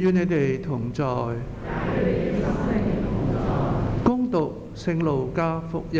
與你哋同在。恭讀聖路加福音。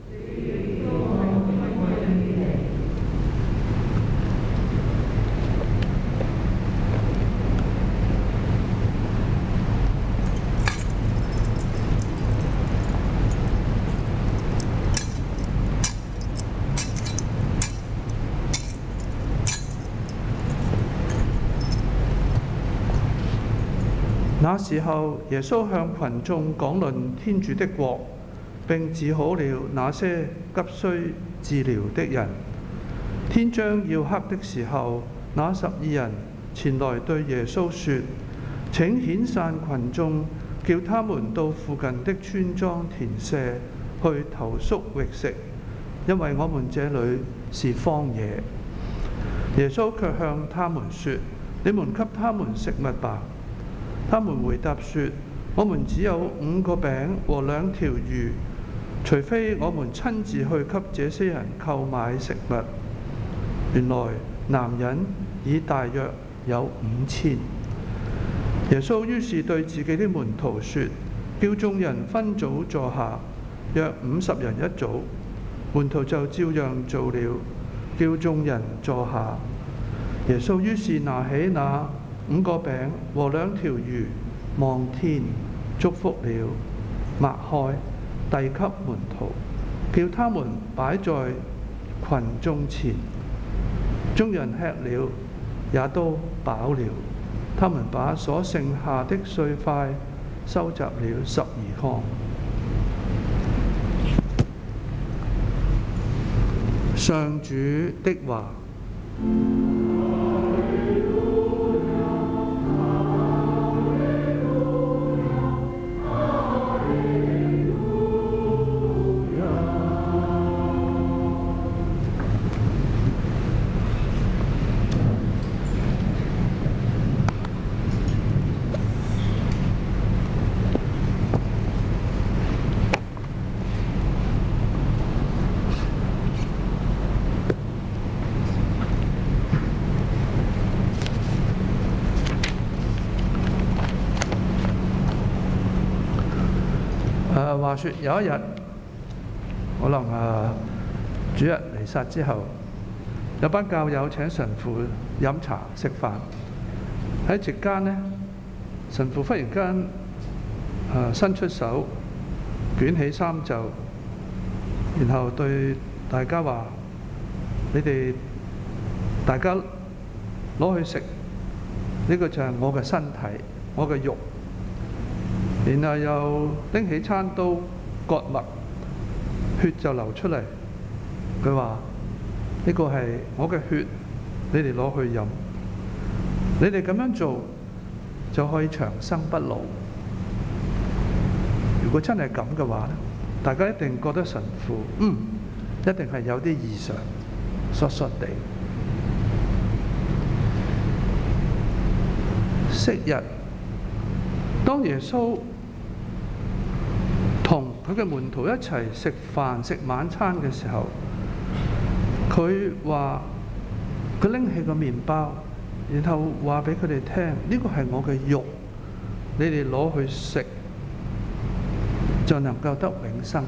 那時候，耶穌向群眾講論天主的國，並治好了那些急需治療的人。天將要黑的時候，那12人前來對耶穌說：請遣散群眾，叫他們到附近的村莊田舍去投宿覓食，因為我們這裡是荒野。耶穌卻向他們說：你們給他們食物吧。他們回答說：我們只有5個餅和2條魚，除非我們親自去給這些人購買食物。原來男人已大約有5000。耶穌於是對自己的門徒說：叫眾人分組坐下，約50人一組。門徒就照樣做了，叫眾人坐下。耶穌於是拿起那5個餅和2條魚，望天祝福了，擘開，遞給門徒，叫他們擺在群眾前。眾人吃了，也都飽了。他們把所剩下的碎塊收集了12筐。上主的話。話說有一日，可能主日彌撒之後，有班教友請神父飲茶食飯。喺席間呢，神父忽然間伸出手捲起衫袖，然後對大家話：你哋大家攞去食，呢個就係我嘅身體，我嘅肉。然後又拎起餐刀割脈，血就流出嚟。佢話：呢個係我嘅血，你哋攞去飲。你哋咁樣做就可以長生不老。如果真係咁嘅話，大家一定覺得神父一定係有啲異常，疏疏地。昔日當耶穌同佢嘅門徒一齊食飯食晚餐嘅時候，佢話佢拎起個麵包，然後話俾佢哋聽：呢個係我嘅肉，你哋攞去食就能夠得永生。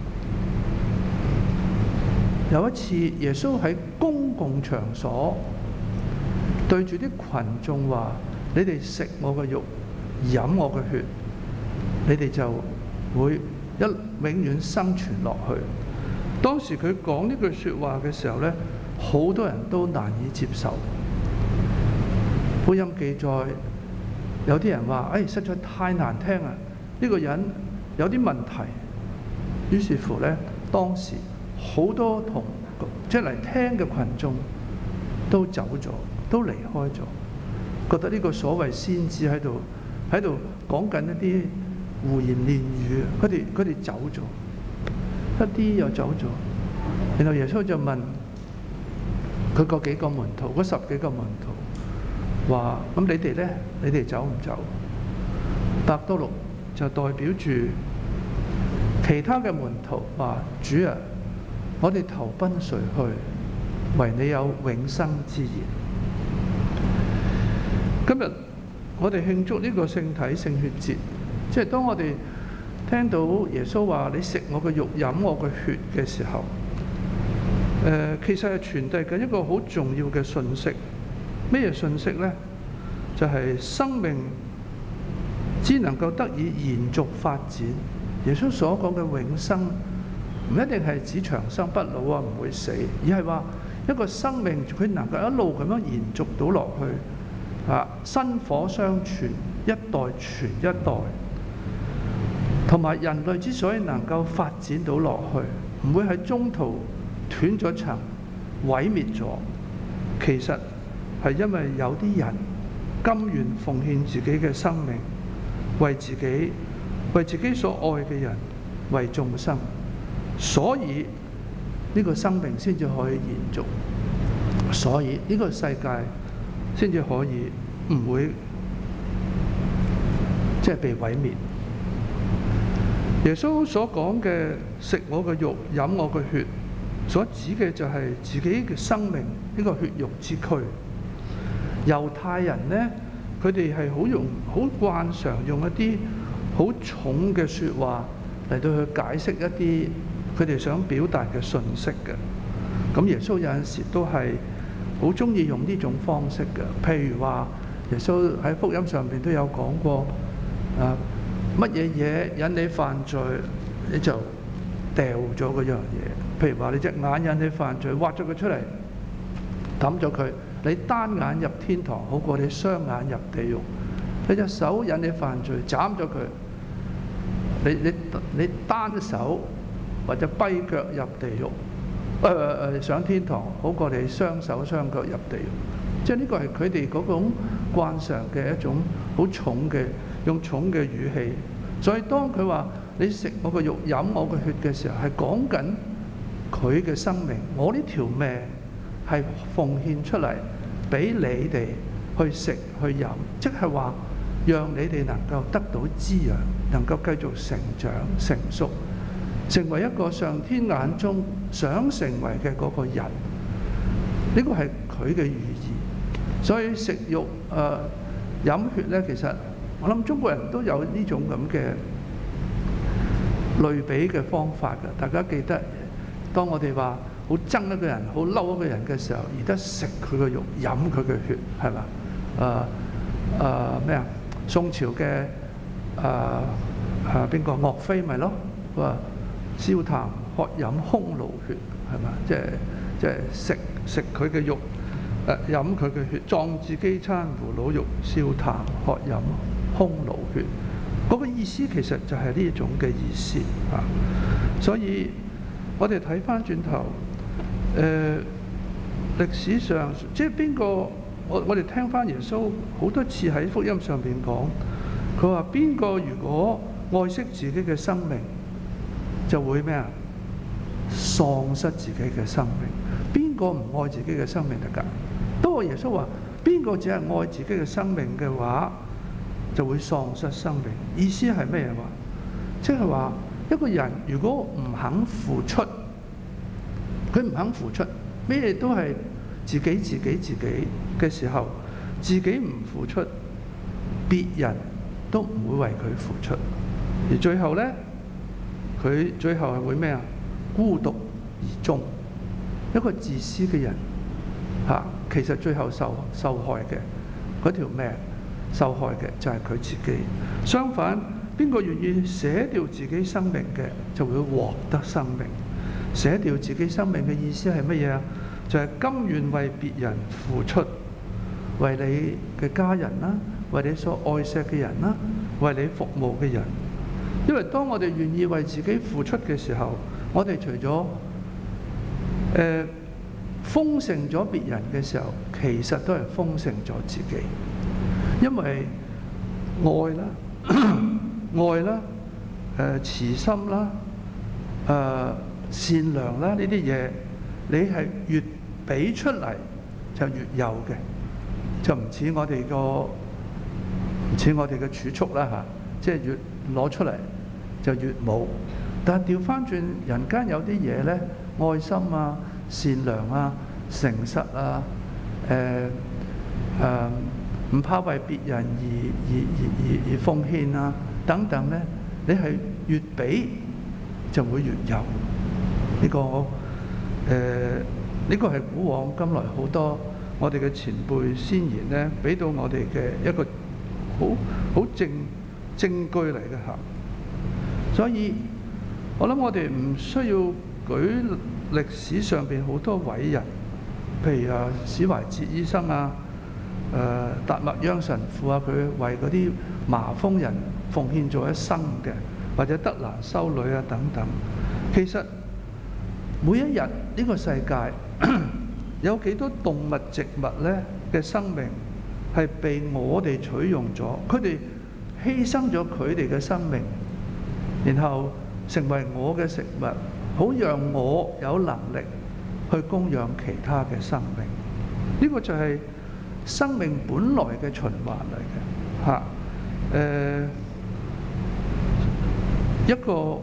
有一次，耶穌喺公共場所對住啲群眾話：你哋食我嘅肉，飲我嘅血，你哋就會永遠生存落去。當時佢講呢句説話嘅時候呢，好多人都難以接受。福音記載，有啲人話：實在太難聽啊！呢個人有啲問題。於是乎呢，當時好多即係嚟聽嘅群眾都走咗，都離開咗，覺得呢個所謂先知喺度講緊一啲胡言亂語，佢哋走咗，一啲又走咗。然後耶穌就問佢嗰幾個門徒，嗰10幾個門徒話：咁你哋呢？你哋走唔走？伯多祿就代表住其他嘅門徒話：主啊，我哋投奔誰去？唯你有永生之言。今日我哋慶祝呢個聖體聖血節，即係當我哋聽到耶穌話你食我嘅肉飲我嘅血嘅時候，其實係傳遞緊一個好重要嘅訊息。咩嘢訊息呢？就係生命只能夠得以延續發展。耶穌所講嘅永生唔一定係指長生不老啊，唔會死，而係話一個生命佢能夠一路咁樣延續到落去啊，薪火相傳，一代傳一代。同埋人類之所以能夠發展到落去，唔會喺中途斷咗層、毀滅咗，其實係因為有啲人甘願奉獻自己嘅生命，為自己所愛嘅人，為眾生，所以呢個生命先至可以延續，所以呢個世界先至可以唔會被毀滅。耶穌所講嘅食我嘅肉、飲我嘅血，所指嘅就係自己嘅生命，呢個血肉之軀。猶太人呢，佢哋係好慣常用一啲好重嘅説話嚟到去解釋一啲佢哋想表達嘅信息嘅。咁耶穌有陣時都係好中意用呢種方式嘅。譬如話，耶穌喺福音上邊都有講過，乜嘢嘢引你犯罪，你就掉咗嗰樣嘢。譬如話，你隻眼引你犯罪，挖咗佢出嚟，抌咗佢。你單眼入天堂好過你雙眼入地獄。你隻手引你犯罪，斬咗佢。你單手或者跛腳入地獄，上天堂好過你雙手雙腳入地獄。即係呢個係佢哋嗰種慣常嘅一種好重嘅用重嘅語氣。所以當佢話你食我嘅肉、飲我嘅血嘅時候，係講緊佢嘅生命。我呢條命係奉獻出嚟俾你哋去食去飲，即係話讓你哋能夠得到滋養，能夠繼續成長成熟，成為一個上天眼中想成為嘅嗰個人。呢個係佢嘅寓意。所以食肉飲血呢，其實我諗中國人都有呢種咁嘅類比嘅方法㗎。大家記得，當我哋話好憎一個人、好嬲一個人嘅時候，而得食佢嘅肉、飲佢嘅血，係嘛？咩啊？宋朝嘅邊個岳飛咪咯？佢話燒炭喝飲匈奴血，係嘛？即係食佢嘅肉，飲佢嘅血，壯志飢餐胡虜肉，燒炭喝飲匈奴血。嗰個意思其實就係呢一種嘅意思啊。所以我哋睇翻轉頭。歷史上即係邊個？我哋聽翻耶穌好多次喺福音上邊講，佢話邊個如果愛惜自己嘅生命，就會咩啊？喪失自己嘅生命。邊個唔愛自己嘅生命得㗎？不過耶穌話，邊個只係愛自己嘅生命嘅話，就會喪失生命。意思係咩話？即係話一個人如果唔肯付出。佢唔肯付出，咩都係自己嘅時候，自己唔付出，別人都唔會為佢付出，而最後呢，佢最後係會咩啊？孤獨而終。一個自私嘅人其實最後受害嘅嗰條命，受害嘅就係佢自己。相反，邊個願意捨掉自己生命嘅，就會獲得生命。捨掉自己生命嘅意思係乜嘢啊？就係甘願為別人付出，為你嘅家人啦，為你所愛錫嘅人啦，為你服務嘅人。因為當我哋願意為自己付出嘅時候，我哋除咗豐盛咗別人嘅時候，其實都係豐盛咗自己。因為愛啦，慈心啦，善良啦，呢啲嘢你係越俾出嚟就越有嘅，就唔似我哋嘅儲蓄啦，即係越攞出嚟就越冇。但係調翻轉，人間有啲嘢呢，愛心啊、善良啊、誠實啊、 唔怕為別人而奉獻啊等等呢，你係越俾就會越有。呢個係古往今來好多我哋嘅前輩先賢呢，俾到我哋嘅一個好證據嚟嘅嚇。所以我諗我哋唔需要舉歷史上邊好多偉人，譬如史懷哲醫生啊、達默央神父啊，佢為嗰啲麻風人奉獻咗一生嘅，或者德蘭修女啊等等。其實每一日呢個世界有幾多動物植物呢嘅生命係被我哋取用咗，佢哋犧牲咗佢哋嘅生命，然後成為我嘅食物，好讓我有能力去供養其他嘅生命。呢個就係生命本來嘅循環嚟嘅嚇。一個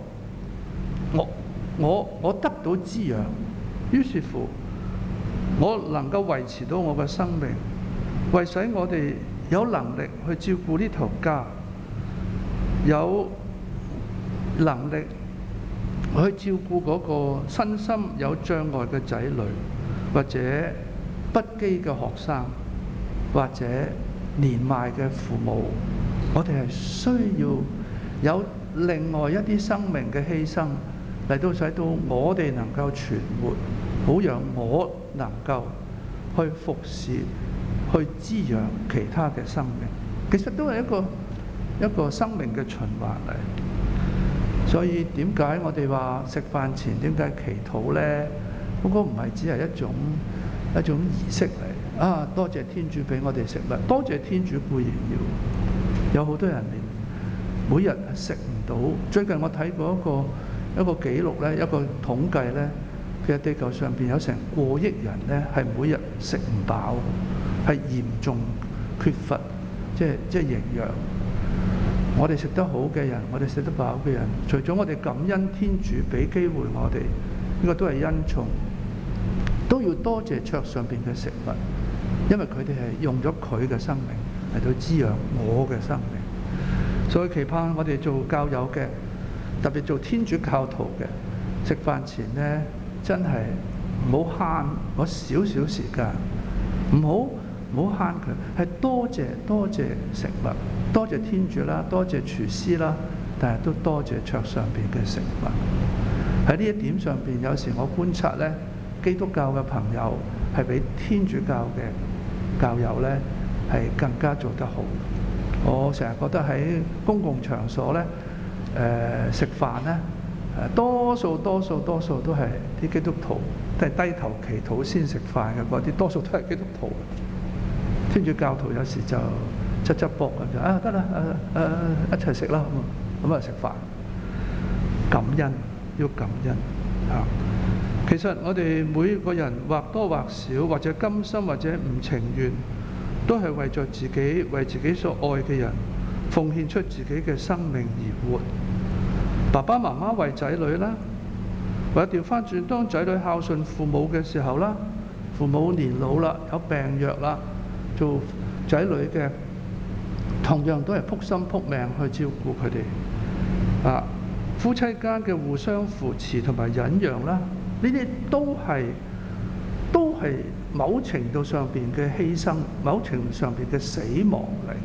我得到滋養，於是乎我能夠維持到我嘅生命，為使我哋有能力去照顧呢頭家，有能力去照顧嗰個身心有障礙嘅仔女，或者不羈嘅學生，或者年邁嘅父母，我哋係需要有另外一啲生命嘅犧牲嚟到使到我哋能夠存活，好讓我能夠去服侍、去滋養其他嘅生命。其實都係一個生命嘅循環嚟。所以點解我哋話食飯前點解祈禱呢？嗰個唔係只係一種儀式嚟啊！多謝天主俾我哋食物，多謝天主固然要。有好多人每日食唔到。最近我睇過一個記錄呢，一個統計呢，其實地球上邊有成過億人呢係每日食唔飽，係嚴重缺乏即係營養。我哋食得好嘅人，我哋食得飽嘅人，除咗我哋感恩天主俾機會我哋，呢個都係恩寵，都要多謝桌上邊嘅食物，因為佢哋係用咗佢嘅生命嚟到滋養我嘅生命。所以期盼我哋做教友嘅，特別做天主教徒嘅，食飯前呢，真係唔好慳嗰少少時間，唔好慳佢，係多謝食物，多謝天主啦，多謝廚師啦，但係都多謝桌上邊嘅食物。喺呢一點上邊，有時我觀察呢，基督教嘅朋友係比天主教嘅教友呢係更加做得好。我成日覺得喺公共場所呢，食飯呢，多數都係啲基督徒，都係低頭祈禱先食飯嘅嗰啲，多數都係基督徒。天主教徒有時就側膊咁就得啦，一齊食啦，咁啊食飯。感恩要感恩嚇。其實我哋每個人或多或少，或者甘心或者唔情願，都係為咗自己，為自己所愛嘅人，奉獻出自己嘅生命而活。爸爸媽媽為仔女啦，或者調翻轉，當仔女孝順父母嘅時候啦，父母年老啦，有病弱啦，做仔女嘅同樣都係撲心撲命去照顧佢哋。夫妻間嘅互相扶持同埋忍讓啦，呢啲都係某程度上邊嘅犧牲，某程度上邊嘅死亡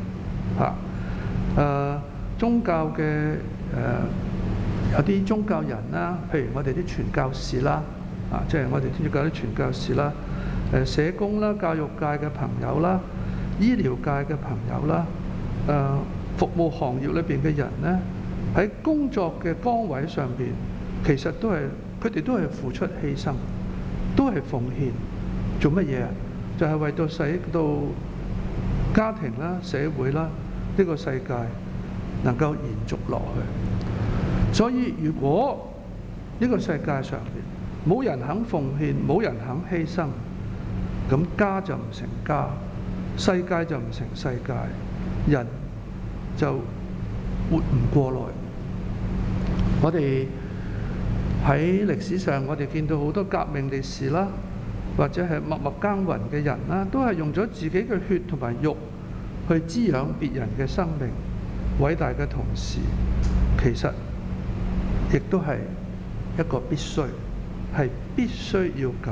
嚟。宗教嘅有啲宗教人啦，譬如我哋啲傳教士啦，即係我哋天主教啲傳教士啦，社工啦、教育界嘅朋友啦、醫療界嘅朋友啦，服務行業裏邊嘅人呢，喺工作嘅崗位上邊，其實佢哋都係付出犧牲，都係奉獻。做乜嘢啊？就係為到使到家庭啦、社會啦，呢個世界能夠延續落去。所以如果呢個世界上邊冇人肯奉獻，冇人肯犧牲，咁家就唔成家，世界就唔成世界，人就活唔過來。我哋喺歷史上，我哋見到好多革命烈士啦，或者係默默耕耘嘅人啦，都係用咗自己嘅血同埋肉去滋養別人嘅生命，偉大嘅同時，其實亦都係一個必須，係必須要咁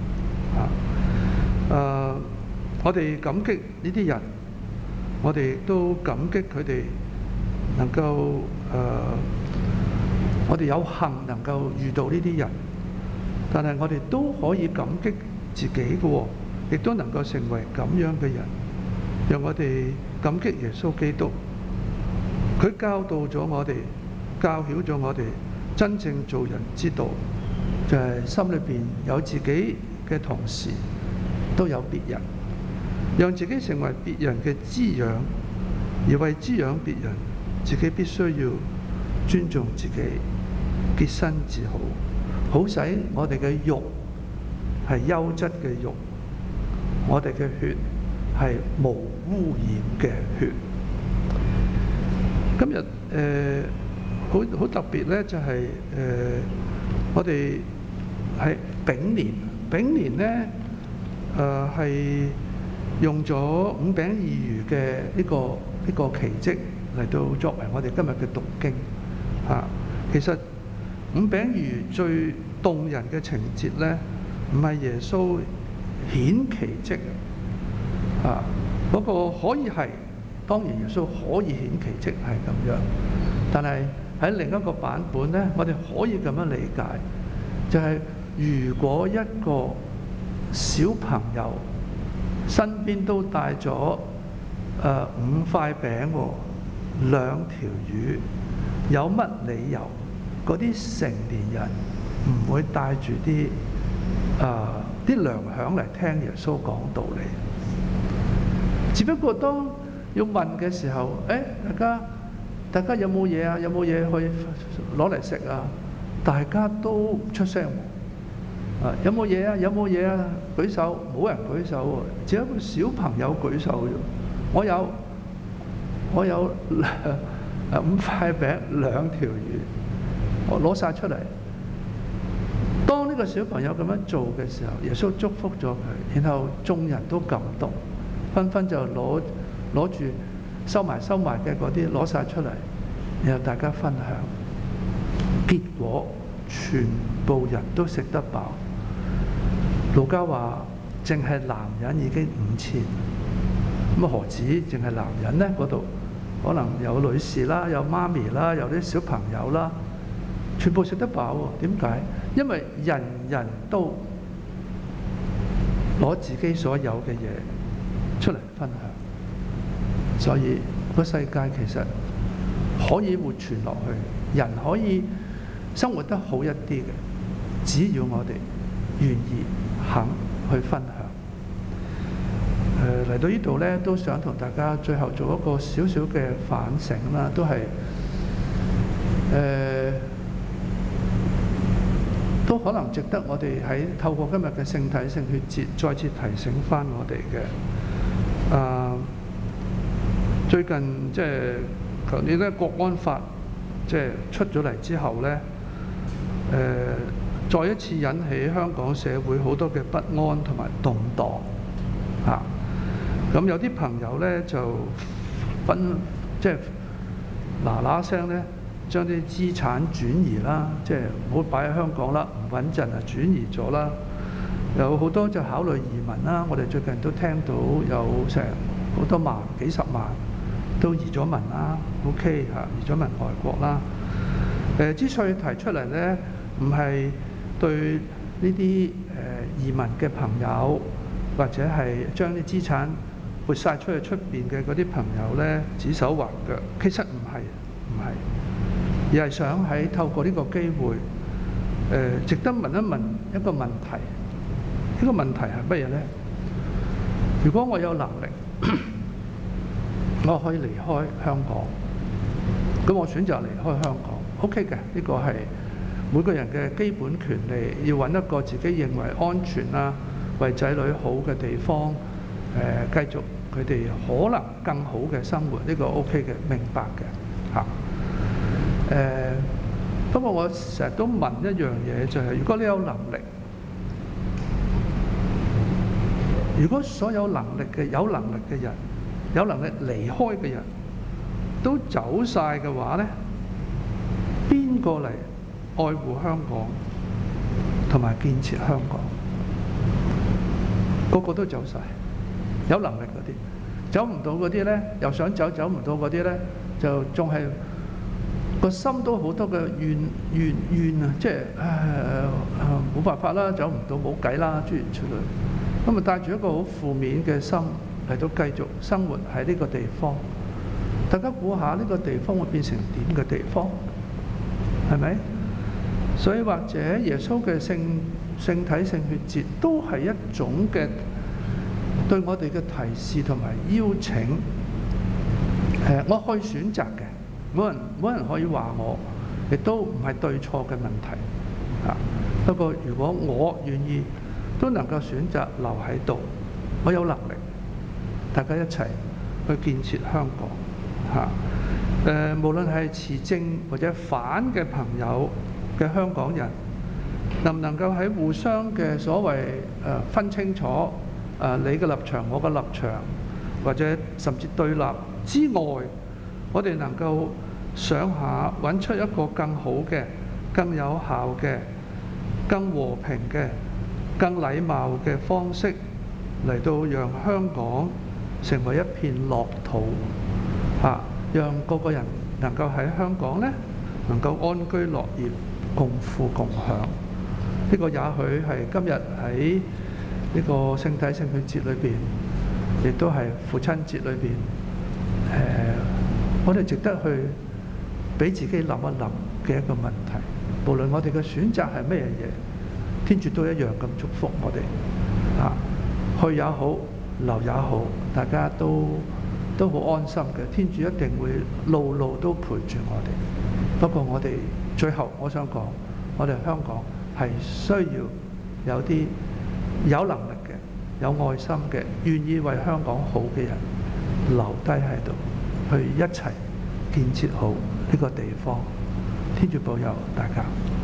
我哋感激呢啲人，我哋亦都感激佢哋能夠我哋有幸能夠遇到呢啲人，但係我哋都可以感激自己嘅喎，亦都能夠成為咁樣嘅人，讓我哋感激耶穌基督。佢教導咗我哋，教曉咗我哋真正做人之道，就係心裏邊有自己嘅同時，都有別人，讓自己成為別人嘅滋養，而為滋養別人，自己必須要尊重自己，潔身自好，好使我哋嘅肉係優質嘅肉，我哋嘅血係無污染嘅血。今日好特別咧，就係我哋係丙年，丙年咧係用咗五餅二魚嘅呢個奇蹟嚟到作為我哋今日嘅讀經其實五餅二魚最動人嘅情節咧，唔係耶穌顯奇蹟嗰個可以係，當然耶穌可以顯奇蹟係咁樣，但係喺另一個版本咧，我哋可以咁樣理解，就係如果一個小朋友身邊都帶咗5塊餅2條魚，有乜理由嗰啲成年人唔會帶住啲糧餉嚟聽耶穌講道理？只不過當要問嘅時候，大家有冇嘢啊？有冇嘢可以攞嚟食啊？大家都唔出聲有冇嘢啊？有冇嘢啊？舉手，冇人舉手喎，只有一個小朋友舉手啫。我有5塊餅2條魚，我攞晒出嚟。當呢個小朋友咁樣做嘅時候，耶穌祝福咗佢，然後眾人都感動，紛紛就攞住收埋嘅嗰啲攞晒出嚟，然後大家分享。結果全部人都食得飽。路加話淨係男人已經5000，咁何止淨係男人呢？嗰度可能有女士啦，有媽咪啦，有啲小朋友啦，全部食得飽喎。點解？因為人人都攞自己所有嘅嘢出嚟分享，所以個世界其實可以活存落去，人可以生活得好一啲嘅，只要我哋願意肯去分享。嚟到呢度呢，都想同大家最後做一個少少嘅反省啦，都係都可能值得我哋喺透過今日嘅聖體聖血節再次提醒翻我哋嘅。最近即係舊年咧國安法即係出咗嚟之後呢，再一次引起香港社會好多嘅不安同埋動盪咁有啲朋友呢，就即係嗱聲呢，將啲資產轉移啦，即係唔好擺喺香港啦，唔穩陣啊，轉移咗啦。有好多就考慮移民啦，我哋最近都聽到有成好多萬、幾十萬都移咗民啦。OK 移咗民外國啦。之所以提出嚟呢，唔係對呢啲移民嘅朋友，或者係將啲資產撥晒出去出邊嘅嗰啲朋友呢，指手畫腳。其實唔係，而係想喺透過呢個機會，值得問一問一個問題。呢個問題係乜嘢呢？如果我有能力，我可以離開香港，咁我選擇離開香港 ，OK 嘅，呢個係每個人嘅基本權利，要揾一個自己認為安全啦，為仔女好嘅地方，繼續佢哋可能更好嘅生活，呢個 OK 嘅，明白嘅不過我成日都問一樣嘢，就係如果你有能力，如果所有有能力嘅人有能力離開嘅人都走晒嘅話呢，邊個嚟愛護香港同埋建設香港？個個都走晒，有能力嗰啲，走唔到嗰啲呢，又想走走唔到嗰啲呢，就仲係個心都好多嘅怨啊！即係冇辦法啦，走唔到冇計啦，諸如此類。咁啊，帶住一個好負面嘅心嚟到繼續生活喺呢個地方。大家估下呢個地方會變成點嘅地方？係咪？所以或者耶穌嘅聖體聖血節都係一種嘅對我哋嘅提示同埋邀請。我可以選擇嘅，冇人可以話我，亦都唔係對錯嘅問題。不過如果我願意，都能夠選擇留喺度，我有能力，大家一齊去建設香港。無論係持正或者反嘅朋友嘅香港人，能唔能夠喺互相嘅所謂分清楚你嘅立場、我嘅立場，或者甚至對立之外，我哋能夠想下揾出一個更好嘅、更有效嘅、更和平嘅、更禮貌嘅方式嚟到讓香港成為一片樂土。讓個個人能夠喺香港呢，能夠安居樂業、共富共享。呢個也許係今日喺呢個聖體聖血節裏邊，亦都係父親節裏邊，我哋值得去俾自己諗一諗嘅一個問題。無論我哋嘅選擇係咩嘢，天主都一樣咁祝福我哋。去也好，留也好，大家都好安心嘅，天主一定會路路都陪住我哋。不過我哋最後我想講，我哋香港係需要有啲有能力嘅、有愛心嘅、願意為香港好嘅人留低喺度，去一齊建設好呢個地方。天主保佑大家。